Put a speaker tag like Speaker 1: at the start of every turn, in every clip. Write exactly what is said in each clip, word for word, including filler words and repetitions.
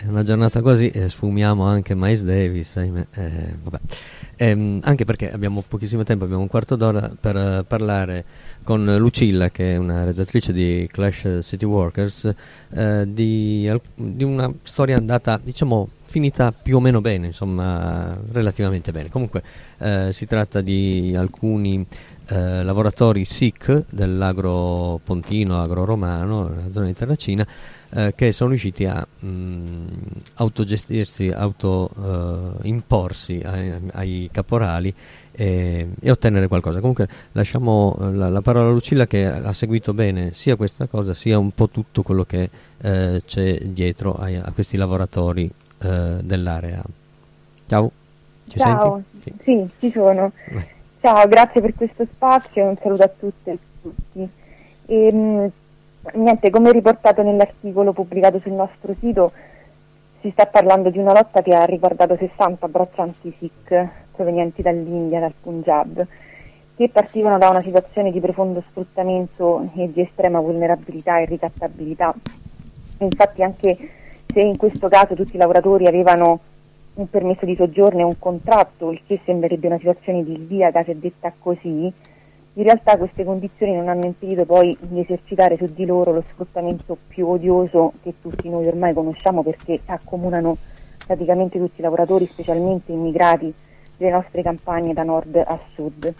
Speaker 1: è una giornata così e sfumiamo anche Miles Davis, ahimè, eh, vabbè. Ehm, anche perché abbiamo pochissimo tempo, abbiamo un quarto d'ora per uh, parlare con Lucilla, che è una redattrice di Clash City Workers, eh, di, al- di una storia andata, diciamo, finita più o meno bene, insomma, relativamente bene. Comunque eh, si tratta di alcuni eh, lavoratori Sikh dell'agro pontino, agro romano, nella zona di Terracina, eh, che sono riusciti a mh, autogestirsi, auto eh, imporsi ai, ai caporali e, e ottenere qualcosa. Comunque lasciamo eh, la, la parola a Lucilla, che ha seguito bene sia questa cosa sia un po' tutto quello che eh, c'è dietro ai, a questi lavoratori eh, dell'area. Ciao, ci
Speaker 2: Ciao,
Speaker 1: senti? Sì.
Speaker 2: sì, ci sono.
Speaker 1: Vai.
Speaker 2: Ciao, grazie per questo spazio e un saluto a tutte e tutti. E, mh, niente, come riportato nell'articolo pubblicato sul nostro sito, si sta parlando di una lotta che ha riguardato sessanta braccianti Sikh provenienti dall'India, dal Punjab, che partivano da una situazione di profondo sfruttamento e di estrema vulnerabilità e ricattabilità. Infatti, anche se in questo caso tutti i lavoratori avevano un permesso di soggiorno e un contratto, il che sembrerebbe una situazione disviata se detta così, in realtà queste condizioni non hanno impedito poi di esercitare su di loro lo sfruttamento più odioso che tutti noi ormai conosciamo, perché accomunano praticamente tutti i lavoratori, specialmente immigrati, delle nostre campagne da nord a sud.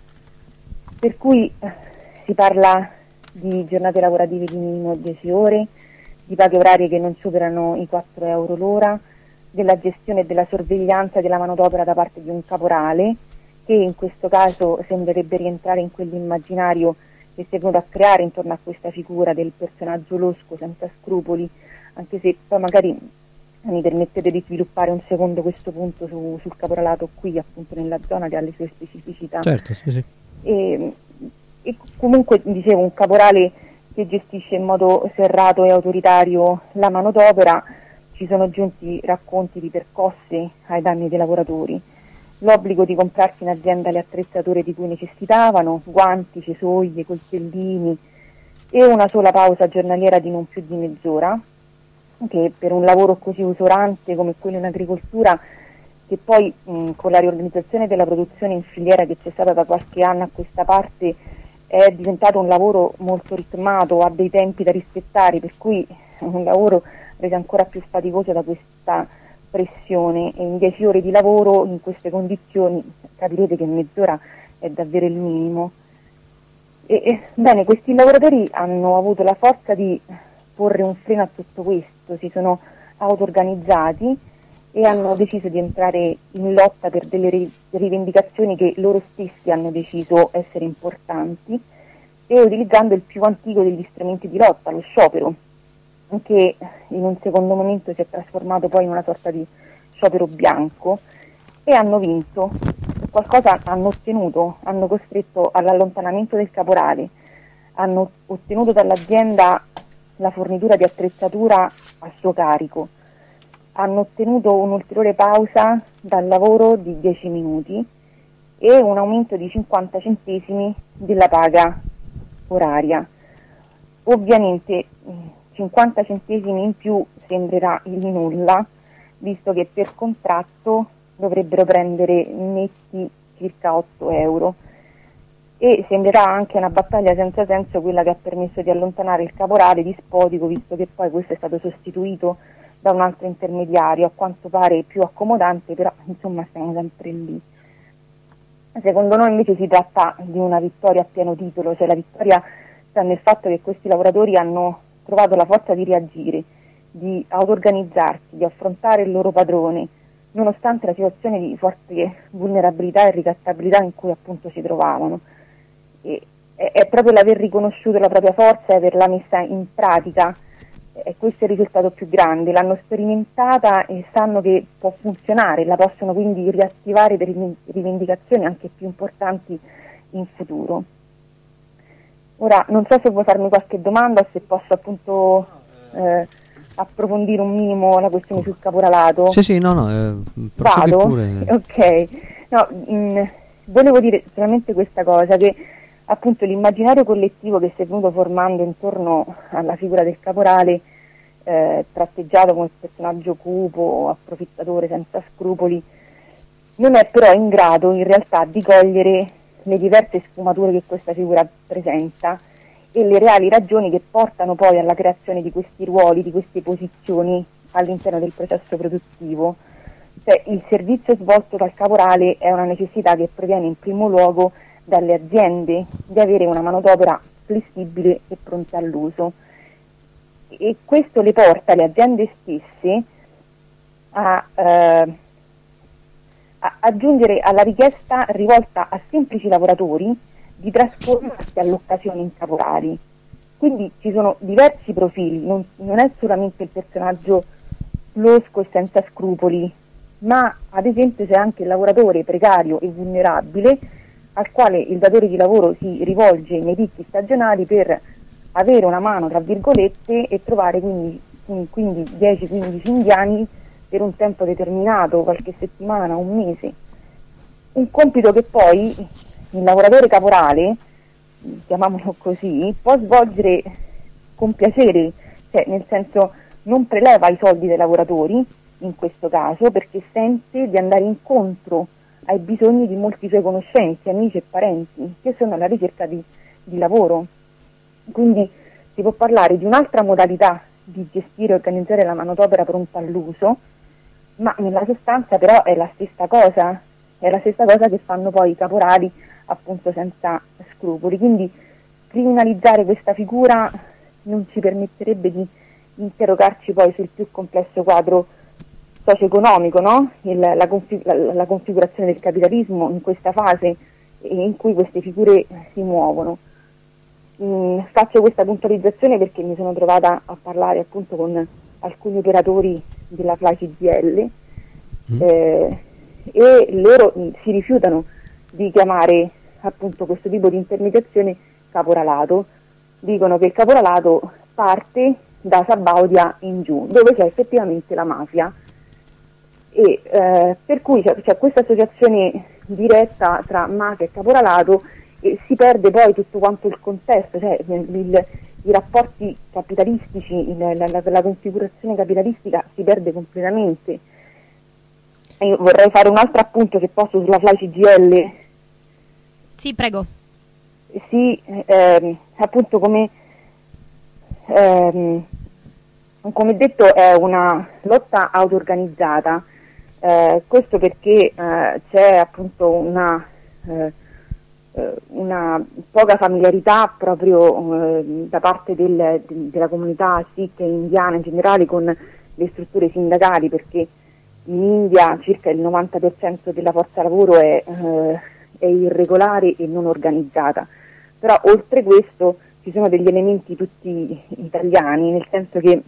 Speaker 2: Per cui eh, si parla di giornate lavorative di minimo dieci ore, di paghe orarie che non superano i quattro euro l'ora, della gestione e della sorveglianza della manodopera da parte di un caporale, che in questo caso sembrerebbe rientrare in quell'immaginario che si è venuto a creare intorno a questa figura del personaggio losco senza scrupoli, anche se poi magari mi permettete di sviluppare un secondo questo punto su, sul caporalato qui, appunto nella zona che ha le sue specificità.
Speaker 1: Certo, sì, sì.
Speaker 2: E, e comunque, dicevo, un caporale che gestisce in modo serrato e autoritario la manodopera. Ci sono giunti racconti di percosse ai danni dei lavoratori, l'obbligo di comprarsi in azienda le attrezzature di cui necessitavano, guanti, cesoglie, coltellini e una sola pausa giornaliera di non più di mezz'ora, che per un lavoro così usurante come quello in agricoltura, che poi mh, con la riorganizzazione della produzione in filiera che c'è stata da qualche anno a questa parte è diventato un lavoro molto ritmato, ha dei tempi da rispettare, per cui un lavoro reso ancora più faticoso da questa pressione, e in dieci ore di lavoro in queste condizioni capirete che mezz'ora è davvero il minimo. E, e, bene, questi lavoratori hanno avuto la forza di porre un freno a tutto questo, si sono auto-organizzati e hanno deciso di entrare in lotta per delle ri- rivendicazioni che loro stessi hanno deciso essere importanti, e utilizzando il più antico degli strumenti di lotta, lo sciopero, che in un secondo momento si è trasformato poi in una sorta di sciopero bianco, e hanno vinto. Qualcosa hanno ottenuto, hanno costretto all'allontanamento del caporale, hanno ottenuto dall'azienda la fornitura di attrezzatura a suo carico, hanno ottenuto un'ulteriore pausa dal lavoro di dieci minuti e un aumento di cinquanta centesimi della paga oraria. Ovviamente cinquanta centesimi in più sembrerà il nulla, visto che per contratto dovrebbero prendere netti circa otto euro, e sembrerà anche una battaglia senza senso quella che ha permesso di allontanare il caporale dispotico, visto che poi questo è stato sostituito da un altro intermediario, a quanto pare più accomodante, però insomma stiamo sempre lì. Secondo noi invece si tratta di una vittoria a pieno titolo, cioè la vittoria sta nel fatto che questi lavoratori hanno trovato la forza di reagire, di auto-organizzarsi, di affrontare il loro padrone, nonostante la situazione di forte vulnerabilità e ricattabilità in cui appunto si trovavano. E, è, è proprio l'aver riconosciuto la propria forza e averla messa in pratica, e questo è il risultato più grande. L'hanno sperimentata e sanno che può funzionare, la possono quindi riattivare per rivendicazioni anche più importanti in futuro. Ora, non so se vuoi farmi qualche domanda o se posso appunto eh, approfondire un minimo la questione sul caporalato.
Speaker 1: Sì, sì, no, no, eh, prosegui
Speaker 2: Vado?
Speaker 1: pure.
Speaker 2: Ok. No, mh, volevo dire solamente questa cosa, che appunto l'immaginario collettivo che si è venuto formando intorno alla figura del caporale eh, tratteggiato come personaggio cupo, approfittatore, senza scrupoli, non è però in grado in realtà di cogliere le diverse sfumature che questa figura presenta e le reali ragioni che portano poi alla creazione di questi ruoli, di queste posizioni all'interno del processo produttivo. Cioè, il servizio svolto dal caporale è una necessità che proviene in primo luogo dalle aziende di avere una manodopera flessibile e pronta all'uso, e questo le porta le aziende stesse a, eh, a aggiungere alla richiesta rivolta a semplici lavoratori di trasformarsi all'occasione in caporali. Quindi ci sono diversi profili, non, non è solamente il personaggio losco e senza scrupoli, ma ad esempio c'è anche il lavoratore precario e vulnerabile al quale il datore di lavoro si rivolge nei picchi stagionali per avere una mano, tra virgolette, e trovare quindi, quindi dieci quindici indiani per un tempo determinato, qualche settimana, un mese. Un compito che poi il lavoratore caporale, chiamiamolo così, può svolgere con piacere, cioè nel senso non preleva i soldi dei lavoratori, in questo caso, perché sente di andare incontro ai bisogni di molti suoi conoscenti, amici e parenti che sono alla ricerca di, di lavoro. Quindi si può parlare di un'altra modalità di gestire e organizzare la manodopera pronta all'uso, ma nella sostanza però è la stessa cosa, è la stessa cosa che fanno poi i caporali appunto senza scrupoli. Quindi criminalizzare questa figura non ci permetterebbe di interrogarci poi sul più complesso quadro socio-economico, no? Il, la, config- la, la configurazione del capitalismo in questa fase in cui queste figure si muovono. Mm, faccio questa puntualizzazione perché mi sono trovata a parlare appunto con alcuni operatori della F L A C G I L mm. eh, e loro mm, si rifiutano di chiamare appunto questo tipo di intermediazione caporalato. Dicono che il caporalato parte da Sabaudia in giù, dove c'è effettivamente la mafia, e eh, per cui c'è, c'è questa associazione diretta tra mafia e caporalato e si perde poi tutto quanto il contesto, cioè il, il, i rapporti capitalistici, il, la, la, la configurazione capitalistica si perde completamente. E io vorrei fare un altro appunto, se posso, sulla F L A C G I L.
Speaker 3: Sì, prego.
Speaker 2: Sì, ehm, appunto come ehm, come detto è una lotta auto-organizzata, eh, questo perché eh, c'è appunto una, eh, una poca familiarità proprio eh, da parte del, de, della comunità sikh e indiana in generale con le strutture sindacali, perché in India circa il novanta per cento della forza lavoro è, eh, è irregolare e non organizzata. Però oltre questo ci sono degli elementi tutti italiani, nel senso che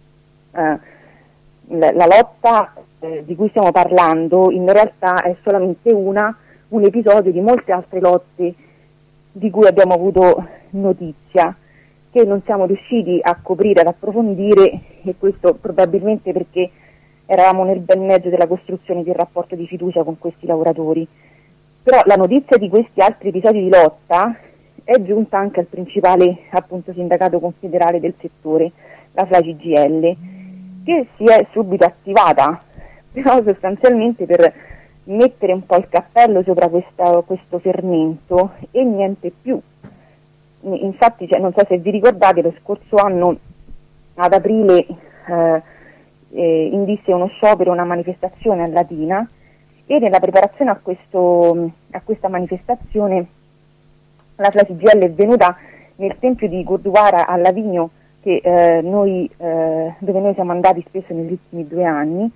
Speaker 2: eh, la, la lotta eh, di cui stiamo parlando in realtà è solamente una, un episodio di molte altre lotte di cui abbiamo avuto notizia, che non siamo riusciti a coprire, ad approfondire, e questo probabilmente perché eravamo nel bel mezzo della costruzione del rapporto di fiducia con questi lavoratori. Però la notizia di questi altri episodi di lotta è giunta anche al principale appunto sindacato confederale del settore, la F L A C G I L, che si è subito attivata, però sostanzialmente per mettere un po' il cappello sopra questa, questo fermento e niente più. Infatti, cioè, non so se vi ricordate, lo scorso anno ad aprile eh, eh, indisse uno sciopero, una manifestazione a Latina, e nella preparazione a, questo, a questa manifestazione la F L A C G I L è venuta nel tempio di Gurdwara a Lavigno, che, eh, noi, eh, dove noi siamo andati spesso negli ultimi due anni,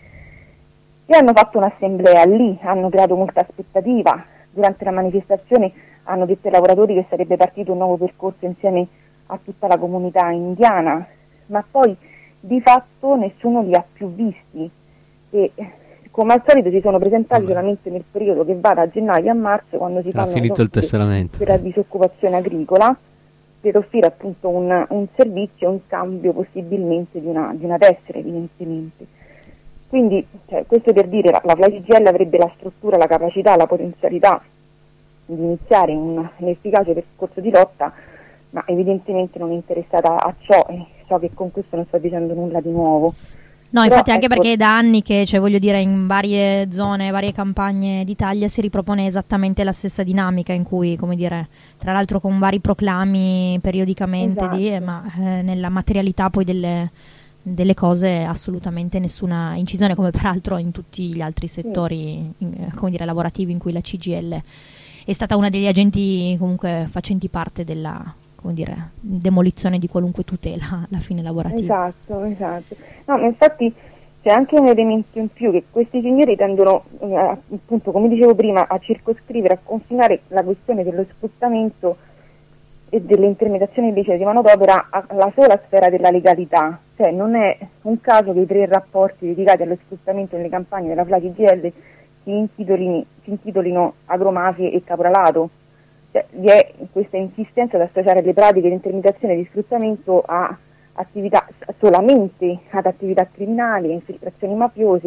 Speaker 2: e hanno fatto un'assemblea lì, hanno creato molta aspettativa. Durante la manifestazione hanno detto ai lavoratori che sarebbe partito un nuovo percorso insieme a tutta la comunità indiana, ma poi di fatto nessuno li ha più visti e come al solito si sono presentati solamente nel periodo che va da gennaio a marzo, quando si
Speaker 1: ha
Speaker 2: fanno
Speaker 1: finito il tesseramento
Speaker 2: per la disoccupazione agricola, per offrire appunto un, un servizio in cambio possibilmente di una, di una tessera, evidentemente. Quindi cioè, questo per dire, la, la F L A C G I L avrebbe la struttura, la capacità, la potenzialità di iniziare un, un efficace percorso di lotta, ma evidentemente non è interessata a ciò, e so che con questo non sto dicendo nulla di nuovo.
Speaker 3: No,
Speaker 2: Però,
Speaker 3: infatti anche
Speaker 2: ecco,
Speaker 3: perché è da anni che, cioè voglio dire, in varie zone, varie campagne d'Italia si ripropone esattamente la stessa dinamica in cui, come dire, tra l'altro con vari proclami periodicamente,
Speaker 2: esatto.
Speaker 3: di, ma eh, nella materialità poi delle, delle cose assolutamente nessuna incisione, come peraltro in tutti gli altri settori, sì. in, come dire, lavorativi in cui la C G I L è stata una degli agenti comunque facenti parte della, come dire, demolizione di qualunque tutela alla fine lavorativa.
Speaker 2: Esatto, esatto. No, ma infatti c'è anche un elemento in più, che questi signori tendono, eh, appunto, come dicevo prima, a circoscrivere, a confinare la questione dello sfruttamento e delle intermediazioni illecite di manodopera alla sola sfera della legalità. Cioè non è un caso che i tre rapporti dedicati allo sfruttamento nelle campagne della Fla C G I L si intitolino, si intitolino agromafie e caporalato. Cioè, vi è questa insistenza ad associare le pratiche di intermediazione e di sfruttamento a attività solamente ad attività criminali, a infiltrazioni mafiose,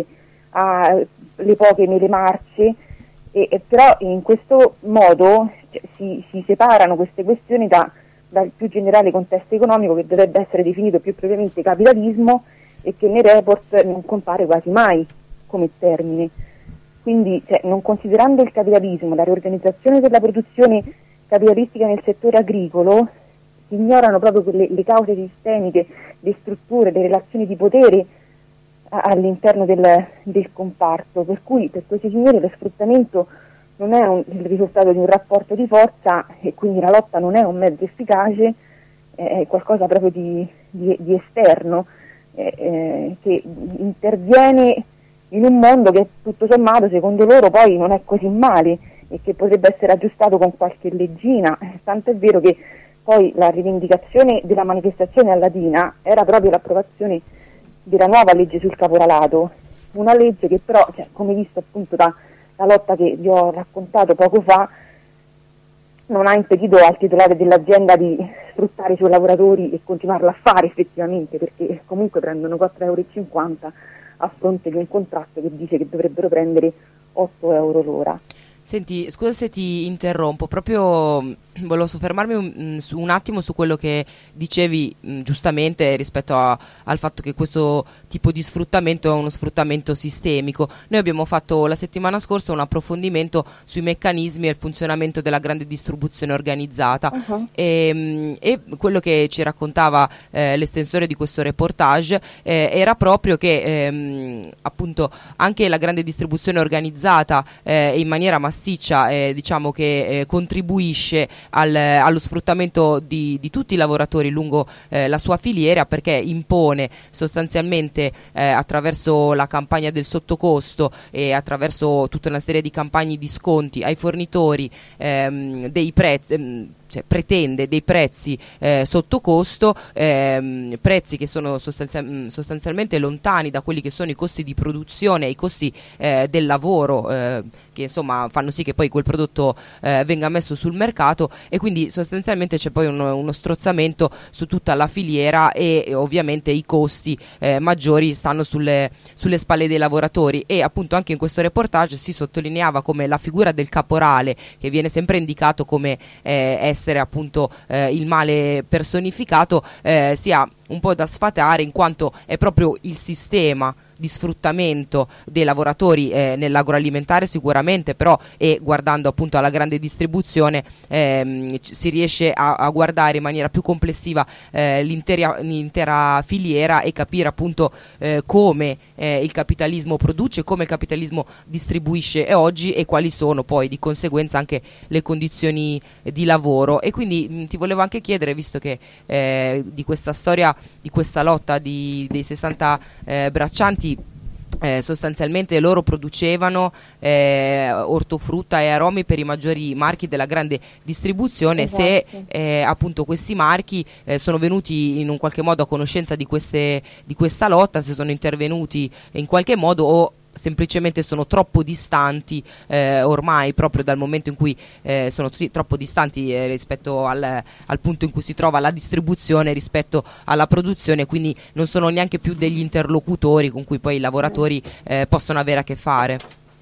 Speaker 2: alle poche mele marce, e, e però in questo modo, cioè, si, si separano queste questioni da, dal più generale contesto economico, che dovrebbe essere definito più propriamente capitalismo, e che nei report non compare quasi mai come termine. Quindi, cioè, non considerando il capitalismo, la riorganizzazione della produzione capitalistica nel settore agricolo, si ignorano proprio quelle, le cause sistemiche, le strutture, le relazioni di potere a, all'interno del, del comparto, per cui per questi signori lo sfruttamento non è un, il risultato di un rapporto di forza, e quindi la lotta non è un mezzo efficace, è qualcosa proprio di, di, di esterno, eh, eh, che interviene in un mondo che tutto sommato secondo loro poi non è così male e che potrebbe essere aggiustato con qualche leggina, tanto è vero che poi la rivendicazione della manifestazione a Latina era proprio l'approvazione della nuova legge sul caporalato, una legge che però, cioè, come visto appunto dalla lotta che vi ho raccontato poco fa, non ha impedito al titolare dell'azienda di sfruttare i suoi lavoratori e continuarla a fare effettivamente, perché comunque prendono quattro euro e cinquanta a fronte di un contratto che dice che dovrebbero prendere otto euro l'ora.
Speaker 4: Senti, scusa se ti interrompo, proprio mh, volevo soffermarmi un, mh, su, un attimo su quello che dicevi mh, giustamente rispetto a, al fatto che questo tipo di sfruttamento è uno sfruttamento sistemico. Noi abbiamo fatto la settimana scorsa un approfondimento sui meccanismi e il funzionamento della grande distribuzione organizzata, uh-huh. e, mh, e quello che ci raccontava eh, l'estensore di questo reportage eh, era proprio che ehm, appunto anche la grande distribuzione organizzata eh, in maniera massiccia Eh, diciamo che eh, contribuisce al, allo sfruttamento di, di tutti i lavoratori lungo eh, la sua filiera, perché impone sostanzialmente eh, attraverso la campagna del sottocosto e attraverso tutta una serie di campagne di sconti ai fornitori ehm, dei prezzi, ehm, cioè pretende dei prezzi eh, sotto costo, ehm, prezzi che sono sostanzia- sostanzialmente lontani da quelli che sono i costi di produzione e i costi eh, del lavoro, eh, che insomma fanno sì che poi quel prodotto eh, venga messo sul mercato, e quindi sostanzialmente c'è poi uno, uno strozzamento su tutta la filiera, e, e ovviamente i costi eh, maggiori stanno sulle, sulle spalle dei lavoratori. E appunto anche in questo reportage si sottolineava come la figura del caporale, che viene sempre indicato come eh, essere appunto eh, il male personificato, eh, sia un po' da sfatare, in quanto è proprio il sistema di sfruttamento dei lavoratori eh, nell'agroalimentare sicuramente, però e guardando appunto alla grande distribuzione ehm, c- si riesce a, a guardare in maniera più complessiva eh, l'intera, l'intera filiera, e capire appunto eh, come eh, il capitalismo produce, come il capitalismo distribuisce oggi, e quali sono poi di conseguenza anche le condizioni di lavoro. E quindi mh, ti volevo anche chiedere, visto che eh, di questa storia, di questa lotta di, dei sessanta eh, braccianti, Eh, sostanzialmente loro producevano eh, ortofrutta e aromi per i maggiori marchi della grande distribuzione, esatto. Se eh, appunto questi marchi eh, sono venuti in un qualche modo a conoscenza di, queste, di questa lotta, se sono intervenuti in qualche modo, o semplicemente sono troppo distanti eh, ormai, proprio dal momento in cui eh, sono sì, troppo distanti eh, rispetto al, al punto in cui si trova la distribuzione rispetto alla produzione, quindi non sono neanche più degli interlocutori con cui poi i lavoratori eh, possono avere a che fare.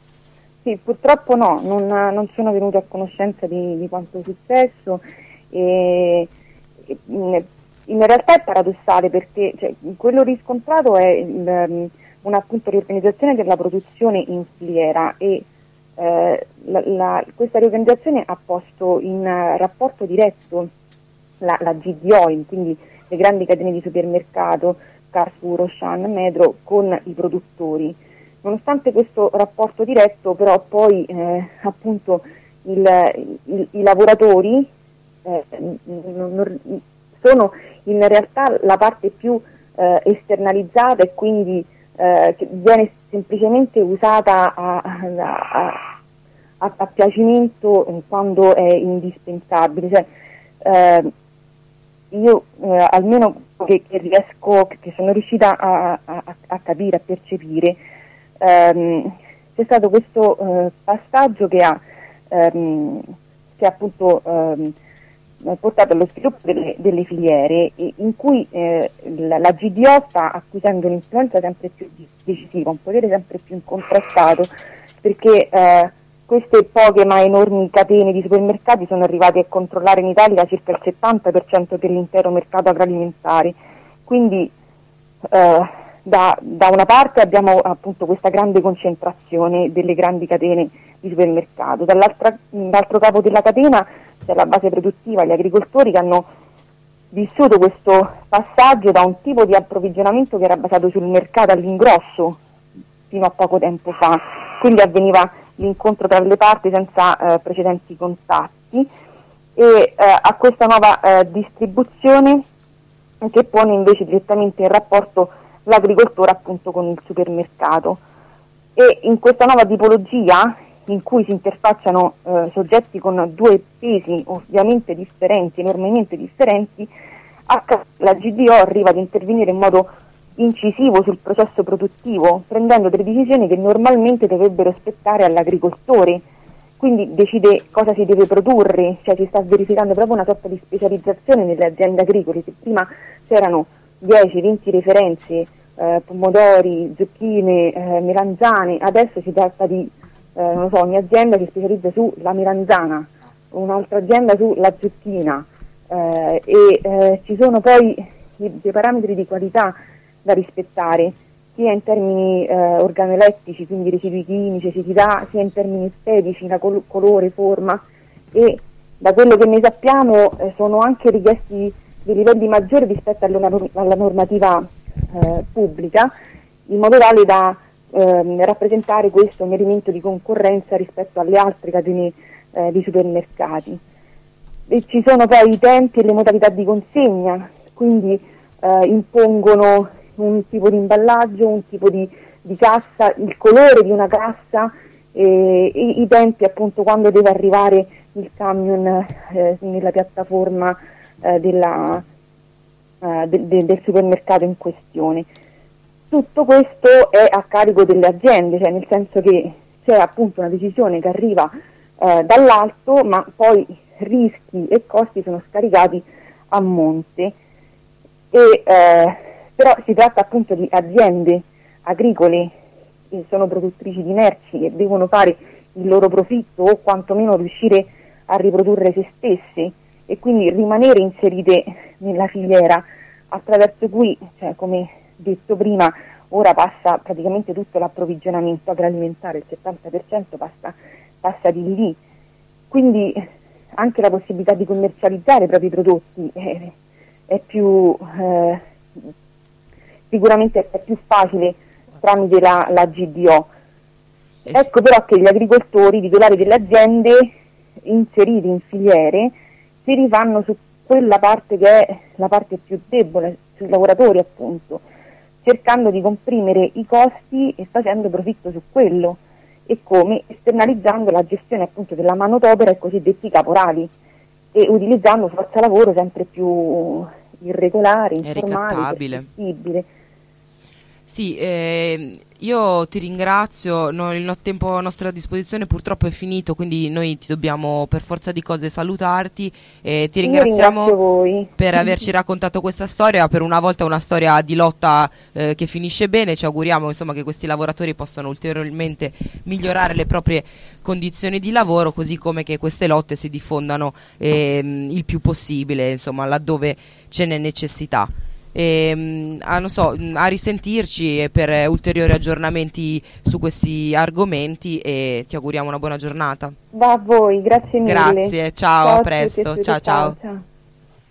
Speaker 2: Sì, purtroppo no, non, non sono venuto a conoscenza di, di quanto è successo, e, e, in realtà è paradossale, perché cioè, quello riscontrato è il, una appunto riorganizzazione della produzione in filiera, e eh, la, la, questa riorganizzazione ha posto in uh, rapporto diretto la, la G D O, quindi le grandi catene di supermercato, Carrefour, Auchan, Metro, con i produttori. Nonostante questo rapporto diretto, però poi eh, appunto il, il, i lavoratori eh, non, sono in realtà la parte più eh, esternalizzata, e quindi eh, che viene semplicemente usata a, a, a, a piacimento eh, quando è indispensabile. Cioè, eh, io eh, almeno che, che riesco, che sono riuscita a, a, a capire, a percepire, ehm, c'è stato questo eh, passaggio che ha, ehm, che ha appunto ehm, portato allo sviluppo delle, delle filiere, in cui eh, la, la G D O sta acquisendo un'influenza sempre più decisiva, un potere sempre più incontrastato, perché eh, queste poche ma enormi catene di supermercati sono arrivate a controllare in Italia circa il settanta per cento dell'intero mercato agroalimentare. Quindi eh, da, da una parte abbiamo appunto questa grande concentrazione delle grandi catene di supermercato, dall'altro capo della catena c'è la base produttiva, gli agricoltori, che hanno vissuto questo passaggio da un tipo di approvvigionamento che era basato sul mercato all'ingrosso fino a poco tempo fa, quindi avveniva l'incontro tra le parti senza eh, precedenti contatti, e eh, a questa nuova eh, distribuzione che pone invece direttamente in rapporto l'agricoltore appunto con il supermercato. E in questa nuova tipologia, in cui si interfacciano eh, soggetti con due pesi ovviamente differenti, enormemente differenti, la G D O arriva ad intervenire in modo incisivo sul processo produttivo, prendendo delle decisioni che normalmente dovrebbero spettare all'agricoltore. Quindi decide cosa si deve produrre, cioè si sta verificando proprio una sorta di specializzazione nelle aziende agricole. Se prima c'erano dieci venti referenze, eh, pomodori, zucchine, eh, melanzane, adesso si tratta di Eh, non so, ogni azienda si specializza sulla melanzana, un'altra azienda sulla zucchina, eh, e eh, ci sono poi i, dei parametri di qualità da rispettare, sia in termini eh, organolettici, quindi residui chimici, acidità, sia in termini estetici, la col- colore, forma, e da quello che ne sappiamo eh, sono anche richiesti dei livelli maggiori rispetto alla, alla normativa eh, pubblica, in modo tale da Eh, rappresentare questo un elemento di concorrenza rispetto alle altre catene eh, di supermercati. E ci sono poi i tempi e le modalità di consegna, quindi eh, impongono un tipo di imballaggio, un tipo di, di cassa, il colore di una cassa, e, e i tempi appunto quando deve arrivare il camion eh, nella piattaforma eh, della, eh, de, de, del supermercato in questione. Tutto questo è a carico delle aziende, cioè nel senso che c'è appunto una decisione che arriva eh, dall'alto, ma poi rischi e costi sono scaricati a monte. E, eh, però si tratta appunto di aziende agricole che sono produttrici di merci, che devono fare il loro profitto o quantomeno riuscire a riprodurre se stesse, e quindi rimanere inserite nella filiera, attraverso cui, cioè, come detto prima, ora passa praticamente tutto l'approvvigionamento agroalimentare, il settanta per cento passa, passa di lì, quindi anche la possibilità di commercializzare i propri prodotti è, è più eh, sicuramente è più facile tramite la, la G D O. Ecco però che gli agricoltori, i titolari delle aziende inseriti in filiere, si rifanno su quella parte che è la parte più debole, sui lavoratori appunto, cercando di comprimere i costi e facendo profitto su quello, e come? Esternalizzando la gestione appunto della manodopera ai cosiddetti caporali, e utilizzando forza lavoro sempre più irregolare, informale, flessibile.
Speaker 4: Sì, eh, io ti ringrazio, no, il no- tempo a nostra disposizione purtroppo è finito, quindi noi ti dobbiamo per forza di cose salutarti e ti
Speaker 2: Io
Speaker 4: ringraziamo
Speaker 2: ringrazio voi.
Speaker 4: per averci raccontato questa storia, per una volta una storia di lotta eh, che finisce bene. Ci auguriamo insomma che questi lavoratori possano ulteriormente migliorare le proprie condizioni di lavoro, così come che queste lotte si diffondano ehm, il più possibile, insomma, laddove ce n'è necessità. E, a, non so, a risentirci per eh, ulteriori aggiornamenti su questi argomenti, e ti auguriamo una buona giornata.
Speaker 2: Va a voi, grazie mille.
Speaker 4: Grazie, ciao,
Speaker 2: Ciao
Speaker 4: a
Speaker 2: a tutti e
Speaker 4: presto,
Speaker 2: tutte,
Speaker 4: ciao ciao.
Speaker 2: ciao.